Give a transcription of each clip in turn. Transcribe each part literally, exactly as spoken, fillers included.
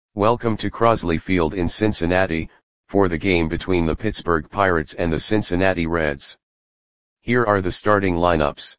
Welcome to Crosley Field in Cincinnati, for the game between the Pittsburgh Pirates and the Cincinnati Reds. Here are the starting lineups.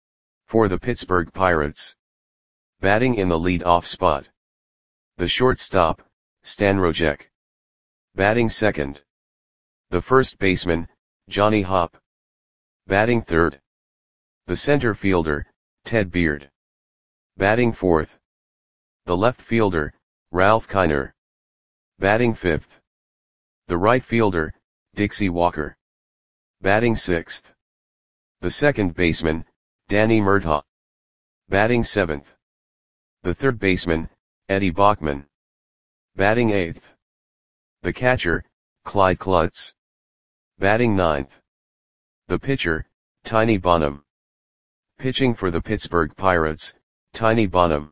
For the Pittsburgh Pirates. Batting in the lead-off spot. The shortstop, Stan Rojek. Batting second. The first baseman, Johnny Hopp. Batting third. The center fielder, Ted Beard. Batting fourth. The left fielder, Ralph Kiner. Batting fifth. The right fielder, Dixie Walker. Batting sixth. The second baseman, Danny Murtaugh. Batting seventh. The third baseman, Eddie Bachman. Batting eighth. The catcher, Clyde Klutz. Batting ninth. The pitcher, Tiny Bonham. Pitching for the Pittsburgh Pirates, Tiny Bonham.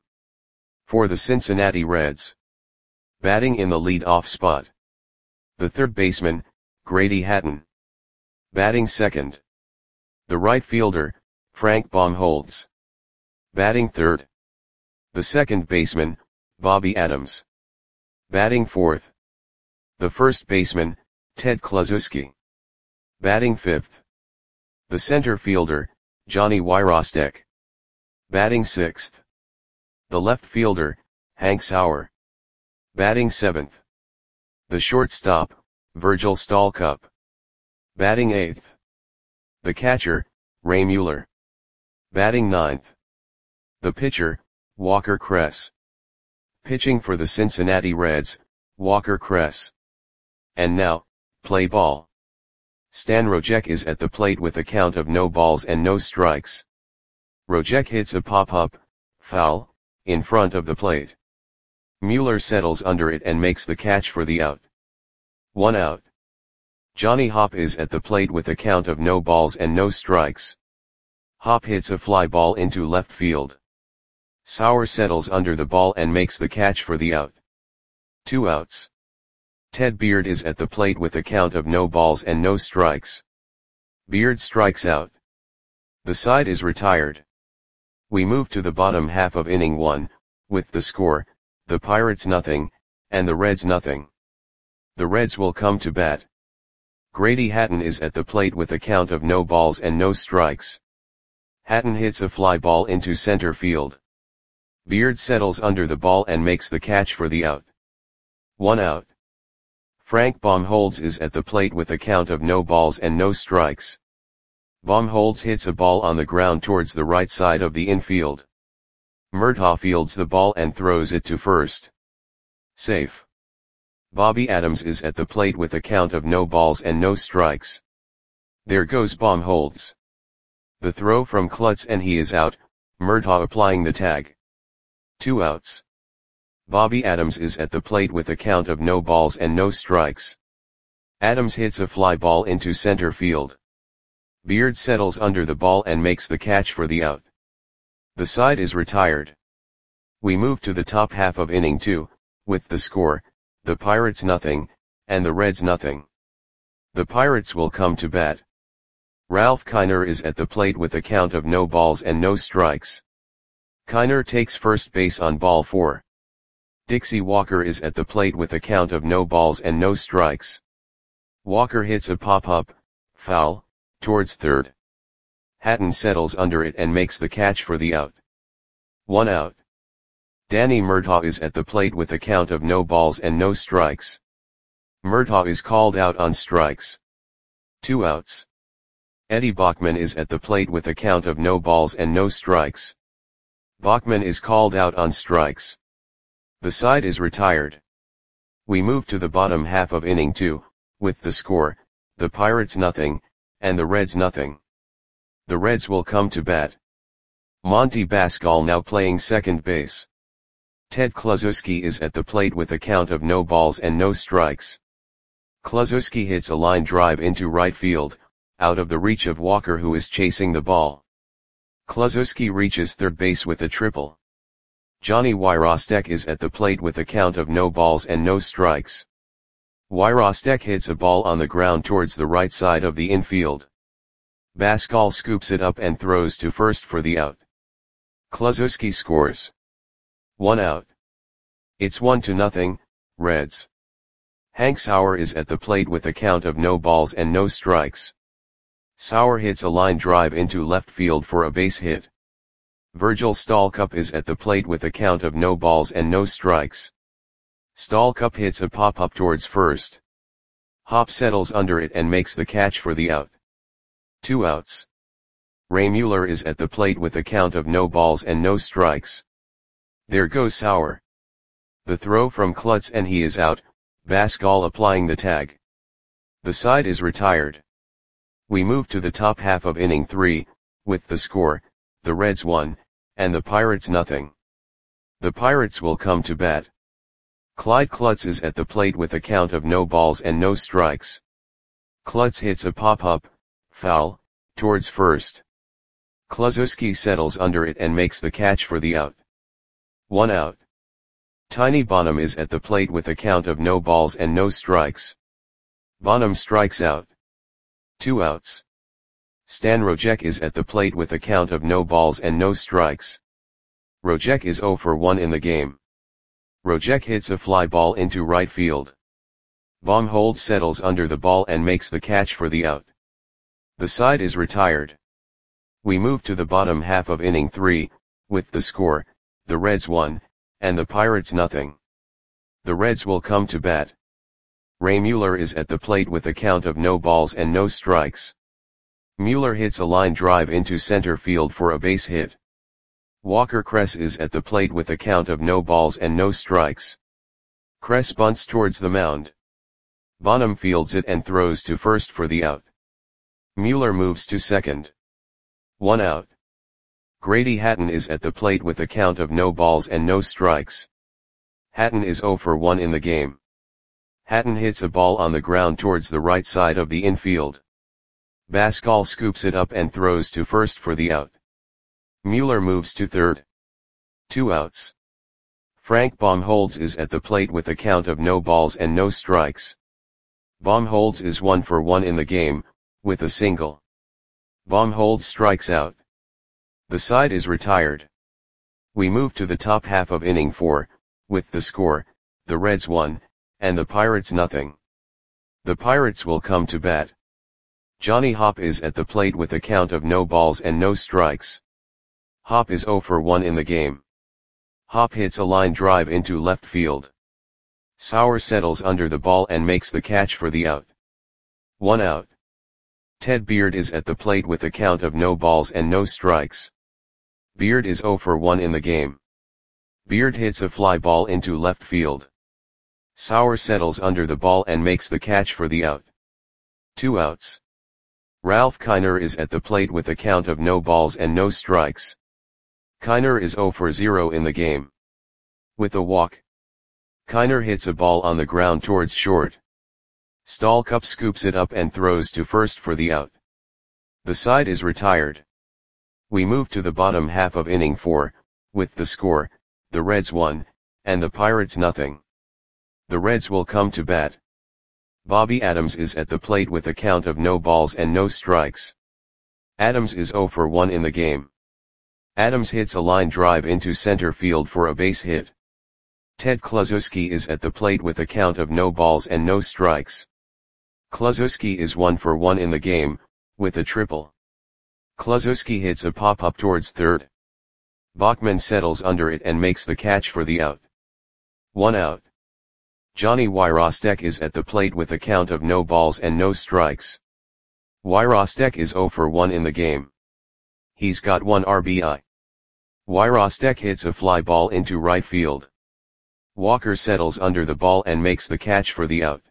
For the Cincinnati Reds. Batting in the lead-off spot. The third baseman, Grady Hatton. Batting second. The right fielder, Frank Baumholtz. Batting third. The second baseman, Bobby Adams. Batting fourth. The first baseman, Ted Kluszewski. Batting fifth. The center fielder, Johnny Wyrostek. Batting sixth. The left fielder, Hank Sauer. Batting seventh. The shortstop, Virgil Stalcup. Batting eighth. The catcher, Ray Mueller. Batting ninth. The pitcher, Walker Kress. Pitching for the Cincinnati Reds, Walker Kress. And now, play ball. Stan Rojek is at the plate with a count of no balls and no strikes. Rojek hits a pop-up, foul, in front of the plate. Mueller settles under it and makes the catch for the out. One out. Johnny Hopp is at the plate with a count of no balls and no strikes. Hopp hits a fly ball into left field. Sauer settles under the ball and makes the catch for the out. Two outs. Ted Beard is at the plate with a count of no balls and no strikes. Beard strikes out. The side is retired. We move to the bottom half of inning one, with the score, the Pirates nothing, and the Reds nothing. The Reds will come to bat. Grady Hatton is at the plate with a count of no balls and no strikes. Hatton hits a fly ball into center field. Beard settles under the ball and makes the catch for the out. One out. Frank Baumholtz is at the plate with a count of no balls and no strikes. Baumholtz hits a ball on the ground towards the right side of the infield. Murtaugh fields the ball and throws it to first. Safe. Bobby Adams is at the plate with a count of no balls and no strikes. There goes Baumholtz. The throw from Klutz and he is out, Murtaugh applying the tag. Two outs. Bobby Adams is at the plate with a count of no balls and no strikes. Adams hits a fly ball into center field. Beard settles under the ball and makes the catch for the out. The side is retired. We move to the top half of inning two, with the score, the Pirates nothing, and the Reds nothing. The Pirates will come to bat. Ralph Kiner is at the plate with a count of no balls and no strikes. Kiner takes first base on ball four. Dixie Walker is at the plate with a count of no balls and no strikes. Walker hits a pop-up, foul, towards third. Hatton settles under it and makes the catch for the out. One out. Danny Murtaugh is at the plate with a count of no balls and no strikes. Murtaugh is called out on strikes. Two outs. Eddie Bachman is at the plate with a count of no balls and no strikes. Bachman is called out on strikes. The side is retired. We move to the bottom half of inning two, with the score, the Pirates nothing, and the Reds nothing. The Reds will come to bat. Monty Basgall now playing second base. Ted Kluszewski is at the plate with a count of no balls and no strikes. Kluszewski hits a line drive into right field, out of the reach of Walker who is chasing the ball. Kluszewski reaches third base with a triple. Johnny Wyrostek is at the plate with a count of no balls and no strikes. Wyrostek hits a ball on the ground towards the right side of the infield. Basgall scoops it up and throws to first for the out. Kluszewski scores. One out. It's one to nothing, Reds. Hank Sauer is at the plate with a count of no balls and no strikes. Sauer hits a line drive into left field for a base hit. Virgil Stalcup is at the plate with a count of no balls and no strikes. Stalcup hits a pop-up towards first. Hop settles under it and makes the catch for the out. Two outs. Ray Mueller is at the plate with a count of no balls and no strikes. There goes Sauer. The throw from Klutz and he is out, Bascal applying the tag. The side is retired. We move to the top half of inning three, with the score, the Reds one, and the Pirates nothing. The Pirates will come to bat. Clyde Klutz is at the plate with a count of no balls and no strikes. Klutz hits a pop-up, foul, towards first. Kluszewski settles under it and makes the catch for the out. One out. Tiny Bonham is at the plate with a count of no balls and no strikes. Bonham strikes out. Two outs. Stan Rojek is at the plate with a count of no balls and no strikes. Rojek is zero for one in the game. Rojek hits a fly ball into right field. Baumholtz settles under the ball and makes the catch for the out. The side is retired. We move to the bottom half of inning three, with the score, the Reds one, and the Pirates nothing. The Reds will come to bat. Ray Mueller is at the plate with a count of no balls and no strikes. Mueller hits a line drive into center field for a base hit. Walker Kress is at the plate with a count of no balls and no strikes. Kress bunts towards the mound. Bonham fields it and throws to first for the out. Mueller moves to second. One out. Grady Hatton is at the plate with a count of no balls and no strikes. Hatton is zero for one in the game. Hatton hits a ball on the ground towards the right side of the infield. Bascal scoops it up and throws to first for the out. Mueller moves to third. Two outs. Frank Baumholtz is at the plate with a count of no balls and no strikes. Baumholtz is one for one in the game, with a single. Baumholtz strikes out. The side is retired. We move to the top half of inning four, with the score, the Reds one, and the Pirates nothing. The Pirates will come to bat. Johnny Hopp is at the plate with a count of no balls and no strikes. Hopp is zero for one in the game. Hopp hits a line drive into left field. Sauer settles under the ball and makes the catch for the out. One out. Ted Beard is at the plate with a count of no balls and no strikes. Beard is zero for one in the game. Beard hits a fly ball into left field. Sauer settles under the ball and makes the catch for the out. Two outs. Ralph Kiner is at the plate with a count of no balls and no strikes. Kiner is zero for zero in the game. With a walk. Kiner hits a ball on the ground towards short. Stalcup scoops it up and throws to first for the out. The side is retired. We move to the bottom half of inning four, with the score, the Reds one, and the Pirates nothing. The Reds will come to bat. Bobby Adams is at the plate with a count of no balls and no strikes. Adams is zero for one in the game. Adams hits a line drive into center field for a base hit. Ted Kluszewski is at the plate with a count of no balls and no strikes. Kluszewski is one for one in the game, with a triple. Kluszewski hits a pop-up towards third. Bachman settles under it and makes the catch for the out. One out. Johnny Wyrostek is at the plate with a count of no balls and no strikes. Wyrostek is zero for one in the game. He's got one R B I. Wyrostek hits a fly ball into right field. Walker settles under the ball and makes the catch for the out.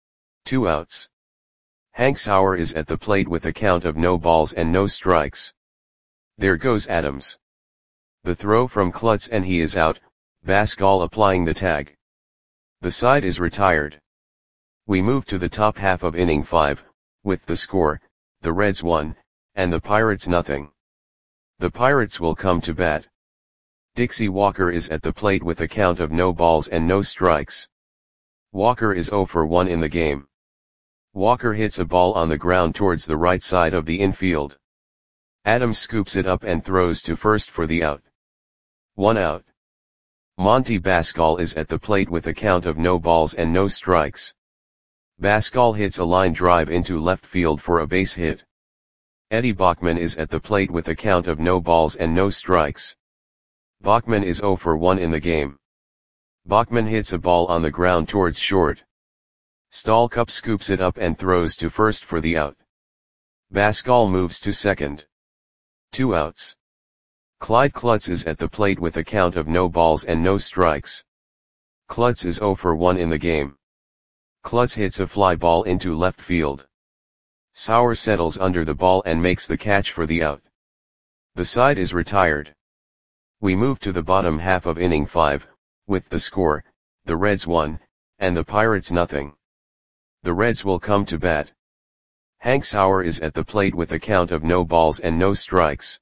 Two outs. Hank Sauer is at the plate with a count of no balls and no strikes. There goes Adams. The throw from Klutz and he is out, Bascal applying the tag. The side is retired. We move to the top half of inning five, with the score, the Reds one, and the Pirates nothing. The Pirates will come to bat. Dixie Walker is at the plate with a count of no balls and no strikes. Walker is zero for one in the game. Walker hits a ball on the ground towards the right side of the infield. Adams scoops it up and throws to first for the out. One out. Monty Bascal is at the plate with a count of no balls and no strikes. Bascal hits a line drive into left field for a base hit. Eddie Bachman is at the plate with a count of no balls and no strikes. Bachman is zero for one in the game. Bachman hits a ball on the ground towards short. Stallcup scoops it up and throws to first for the out. Bascal moves to second. Two outs. Clyde Klutz is at the plate with a count of no balls and no strikes. Klutz is zero for one in the game. Klutz hits a fly ball into left field. Sauer settles under the ball and makes the catch for the out. The side is retired. We move to the bottom half of inning five, with the score, the Reds one, and the Pirates nothing. The Reds will come to bat. Hank Sauer is at the plate with a count of no balls and no strikes.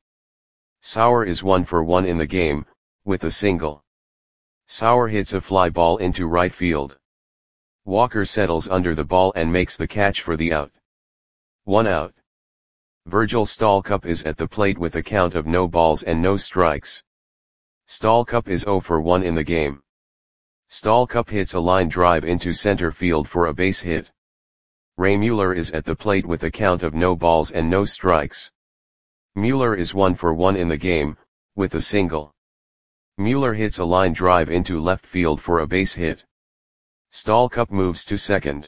Sauer is one for one in the game, with a single. Sauer hits a fly ball into right field. Walker settles under the ball and makes the catch for the out. One out. Virgil Stallcup is at the plate with a count of no balls and no strikes. Stallcup is zero for one in the game. Stallcup hits a line drive into center field for a base hit. Ray Mueller is at the plate with a count of no balls and no strikes. Mueller is one for one in the game, with a single. Mueller hits a line drive into left field for a base hit. Stallcup moves to second.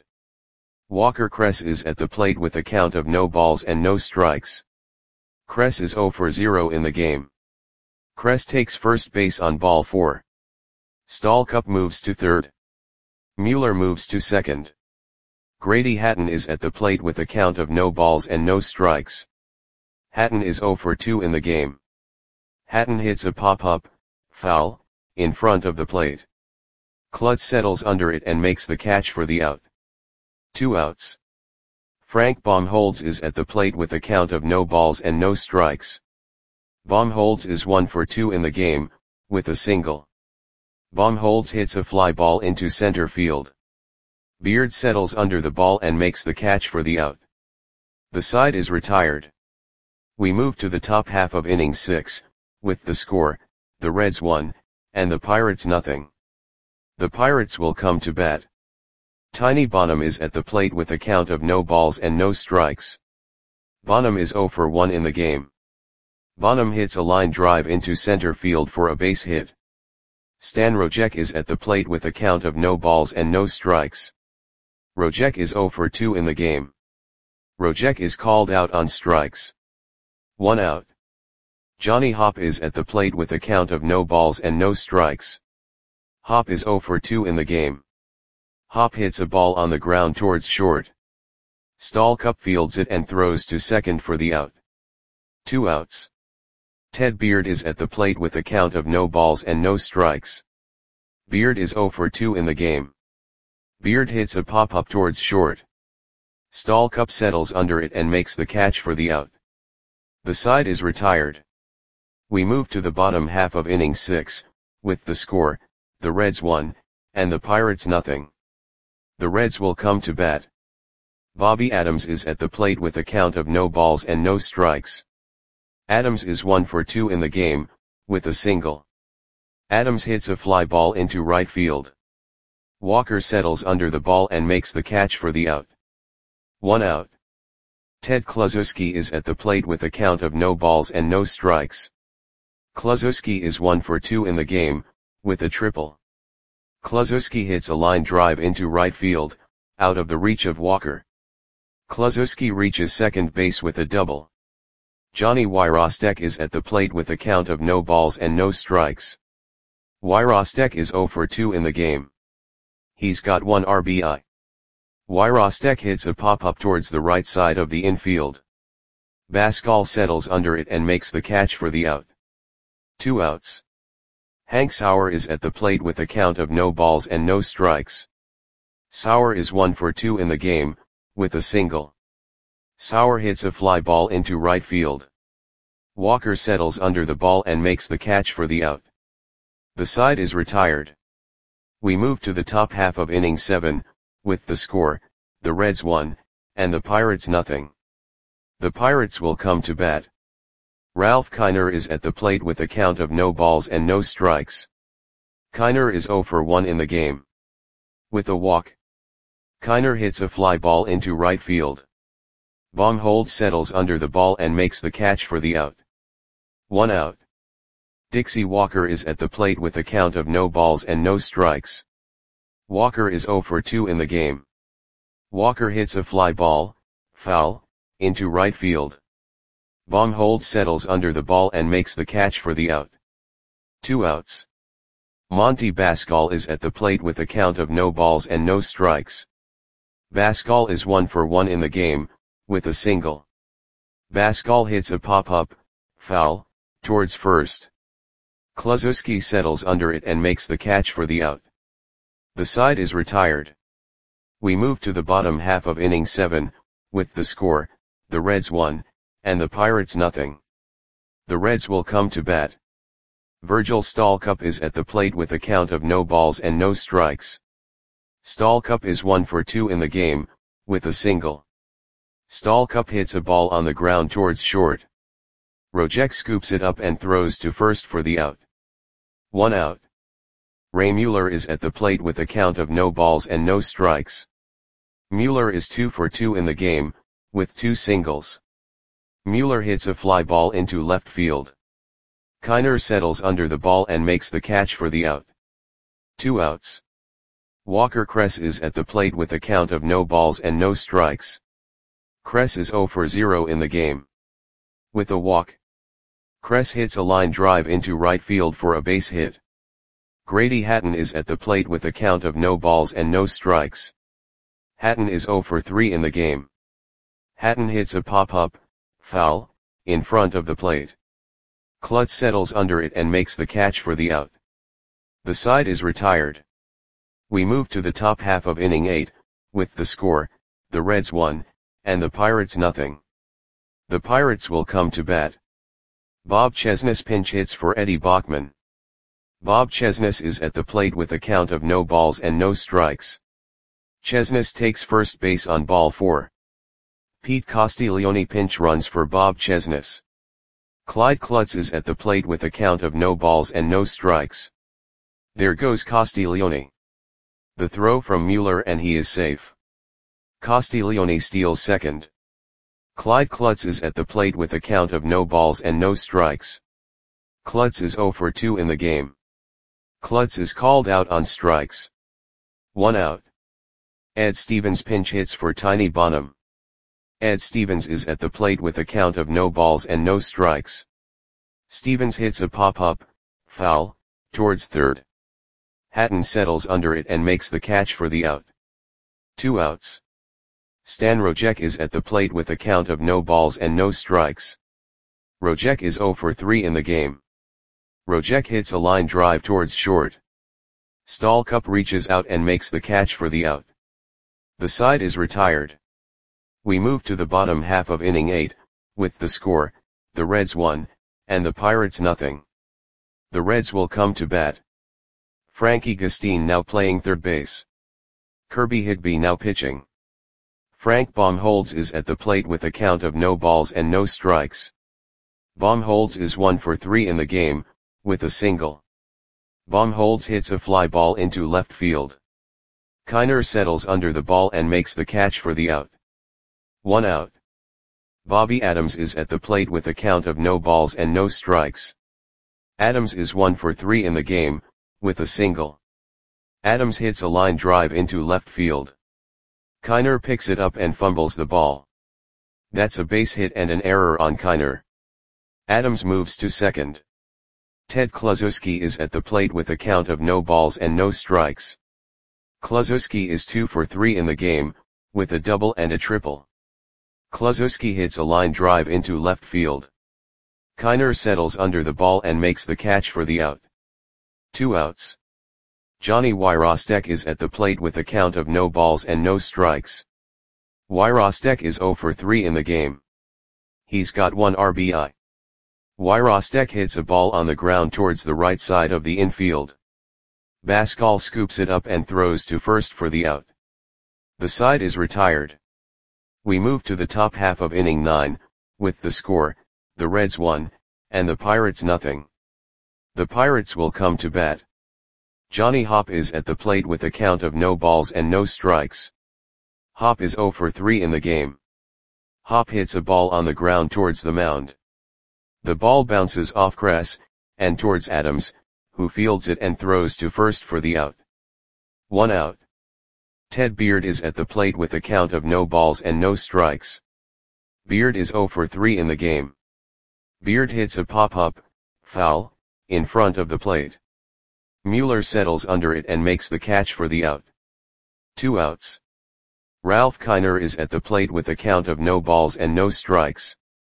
Walker Kress is at the plate with a count of no balls and no strikes. Kress is zero for zero in the game. Kress takes first base on ball four. Stallcup moves to third. Mueller moves to second. Grady Hatton is at the plate with a count of no balls and no strikes. Hatton is zero for two in the game. Hatton hits a pop-up, foul, in front of the plate. Klutz settles under it and makes the catch for the out. Two outs. Frank Baumholtz is at the plate with a count of no balls and no strikes. Baumholtz is one for two in the game, with a single. Baumholtz hits a fly ball into center field. Beard settles under the ball and makes the catch for the out. The side is retired. We move to the top half of inning six, with the score, the Reds one, and the Pirates nothing. The Pirates will come to bat. Tiny Bonham is at the plate with a count of no balls and no strikes. Bonham is zero for one in the game. Bonham hits a line drive into center field for a base hit. Stan Rojek is at the plate with a count of no balls and no strikes. Rojek is zero for two in the game. Rojek is called out on strikes. One out. Johnny Hopp is at the plate with a count of no balls and no strikes. Hopp is zero for two in the game. Hopp hits a ball on the ground towards short. Stallcup fields it and throws to second for the out. Two outs. Ted Beard is at the plate with a count of no balls and no strikes. Beard is zero for two in the game. Beard hits a pop-up towards short. Stallcup settles under it and makes the catch for the out. The side is retired. We move to the bottom half of inning six, with the score, the Reds one, and the Pirates nothing. The Reds will come to bat. Bobby Adams is at the plate with a count of no balls and no strikes. Adams is one for two in the game, with a single. Adams hits a fly ball into right field. Walker settles under the ball and makes the catch for the out. One out. Ted Kluszewski is at the plate with a count of no balls and no strikes. Kluszewski is one for two in the game, with a triple. Kluszewski hits a line drive into right field, out of the reach of Walker. Kluszewski reaches second base with a double. Johnny Wyrostek is at the plate with a count of no balls and no strikes. Wyrostek is zero for two in the game. He's got one R B I. Wyrostek hits a pop-up towards the right side of the infield. Bascal settles under it and makes the catch for the out. Two outs. Hank Sauer is at the plate with a count of no balls and no strikes. Sauer is one for two in the game, with a single. Sauer hits a fly ball into right field. Walker settles under the ball and makes the catch for the out. The side is retired. We move to the top half of inning seven, with the score, the Reds one, and the Pirates nothing. The Pirates will come to bat. Ralph Kiner is at the plate with a count of no balls and no strikes. Kiner is zero for one in the game. With a walk, Kiner hits a fly ball into right field. Bongholtz settles under the ball and makes the catch for the out. One out. Dixie Walker is at the plate with a count of no balls and no strikes. Walker is zero for two in the game. Walker hits a fly ball, foul, into right field. Bongholtz settles under the ball and makes the catch for the out. Two outs. Monty Bascal is at the plate with a count of no balls and no strikes. Bascal is one for one in the game, with a single. Bascal hits a pop-up, foul, towards first. Kluszewski settles under it and makes the catch for the out. The side is retired. We move to the bottom half of inning seven, with the score, the Reds one, and the Pirates nothing. The Reds will come to bat. Virgil Stalcup is at the plate with a count of no balls and no strikes. Stalcup is one for two in the game, with a single. Stalcup hits a ball on the ground towards short. Rojek scoops it up and throws to first for the out. One out. Ray Mueller is at the plate with a count of no balls and no strikes. Mueller is two for two in the game, with two singles. Mueller hits a fly ball into left field. Kiner settles under the ball and makes the catch for the out. Two outs. Walker Kress is at the plate with a count of no balls and no strikes. Kress is zero for zero in the game. With a walk, Kress hits a line drive into right field for a base hit. Grady Hatton is at the plate with a count of no balls and no strikes. Hatton is zero for three in the game. Hatton hits a pop-up, foul, in front of the plate. Klutz settles under it and makes the catch for the out. The side is retired. We move to the top half of inning eight, with the score, the Reds one, and the Pirates nothing. The Pirates will come to bat. Bob Chesnus pinch hits for Eddie Bachman. Bob Chesnus is at the plate with a count of no balls and no strikes. Chesnus takes first base on ball four. Pete Castiglione pinch runs for Bob Chesnus. Clyde Klutz is at the plate with a count of no balls and no strikes. There goes Castiglione. The throw from Mueller and he is safe. Castiglione steals second. Clyde Klutz is at the plate with a count of no balls and no strikes. Klutz is zero for two in the game. Klutz is called out on strikes. One out. Ed Stevens pinch hits for Tiny Bonham. Ed Stevens is at the plate with a count of no balls and no strikes. Stevens hits a pop-up, foul, towards third. Hatton settles under it and makes the catch for the out. Two outs. Stan Rojek is at the plate with a count of no balls and no strikes. Rojek is zero for three in the game. Rojek hits a line drive towards short. Stalcup reaches out and makes the catch for the out. The side is retired. We move to the bottom half of inning eight, with the score, the Reds one, and the Pirates nothing. The Reds will come to bat. Frankie Gustine now playing third base. Kirby Higby now pitching. Frank Bongholtz is at the plate with a count of no balls and no strikes. Bongholtz is one for three in the game, with a single. Bongholtz hits a fly ball into left field. Kiner settles under the ball and makes the catch for the out. One out. Bobby Adams is at the plate with a count of no balls and no strikes. Adams is one for three in the game, with a single. Adams hits a line drive into left field. Kiner picks it up and fumbles the ball. That's a base hit and an error on Kiner. Adams moves to second. Ted Kluszewski is at the plate with a count of no balls and no strikes. Kluszewski is two for three in the game, with a double and a triple. Kluszewski hits a line drive into left field. Kiner settles under the ball and makes the catch for the out. Two outs. Johnny Wyrostek is at the plate with a count of no balls and no strikes. Wyrostek is zero for three in the game. He's got one R B I. Wyrostek hits a ball on the ground towards the right side of the infield. Bascal scoops it up and throws to first for the out. The side is retired. We move to the top half of inning nine, with the score, the Reds one, and the Pirates nothing. The Pirates will come to bat. Johnny Hopp is at the plate with a count of no balls and no strikes. Hopp is zero for three in the game. Hopp hits a ball on the ground towards the mound. The ball bounces off Kress, and towards Adams, who fields it and throws to first for the out. One out. Ted Beard is at the plate with a count of no balls and no strikes. Beard is zero for three in the game. Beard hits a pop-up, foul, in front of the plate. Mueller settles under it and makes the catch for the out. Two outs. Ralph Kiner is at the plate with a count of no balls and no strikes.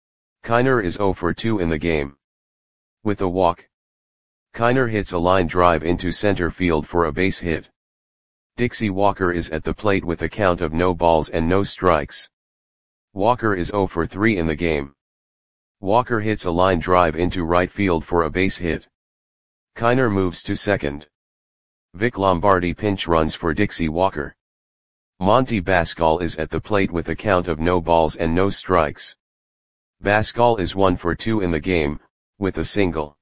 Kiner is zero for two in the game. With a walk, Kiner hits a line drive into center field for a base hit. Dixie Walker is at the plate with a count of no balls and no strikes. Walker is zero for three in the game. Walker hits a line drive into right field for a base hit. Kiner moves to second. Vic Lombardi pinch runs for Dixie Walker. Monty Bascall is at the plate with a count of no balls and no strikes. Bascall is one for two in the game, with a single.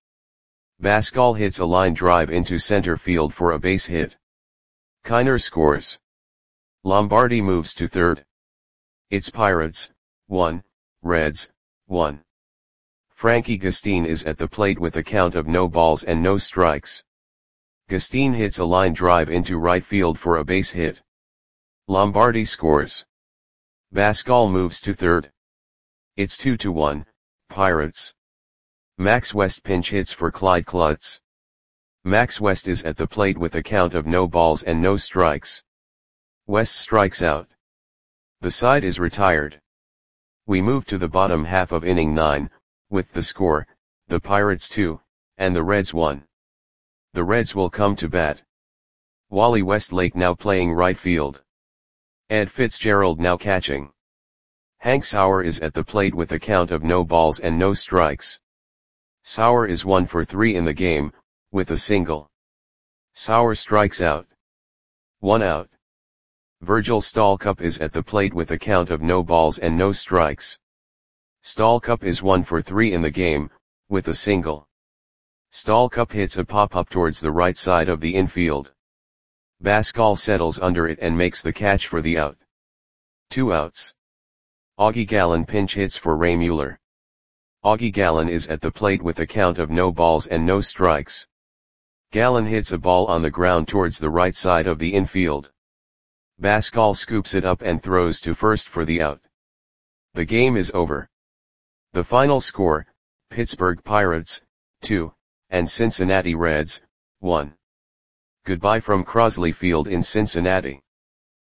Bascall hits a line drive into center field for a base hit. Kiner scores. Lombardi moves to third. It's Pirates, one, Reds, one. Frankie Gustine is at the plate with a count of no balls and no strikes. Gustine hits a line drive into right field for a base hit. Lombardi scores. Bascall moves to third. It's two to one, Pirates. Max West pinch hits for Clyde Klutz. Max West is at the plate with a count of no balls and no strikes. West strikes out. The side is retired. We move to the bottom half of inning nine, with the score, the Pirates two, and the Reds one. The Reds will come to bat. Wally Westlake now playing right field. Ed Fitzgerald now catching. Hank Sauer is at the plate with a count of no balls and no strikes. Sauer is one for three in the game, with a single. Sauer strikes out. One out. Virgil Stallcup is at the plate with a count of no balls and no strikes. Stallcup is one for three in the game, with a single. Stallcup hits a pop-up towards the right side of the infield. Bascall settles under it and makes the catch for the out. Two outs. Augie Gallen pinch hits for Ray Mueller. Augie Gallen is at the plate with a count of no balls and no strikes. Gallen hits a ball on the ground towards the right side of the infield. Bascall scoops it up and throws to first for the out. The game is over. The final score, Pittsburgh Pirates, two, and Cincinnati Reds, one. Goodbye from Crosley Field in Cincinnati.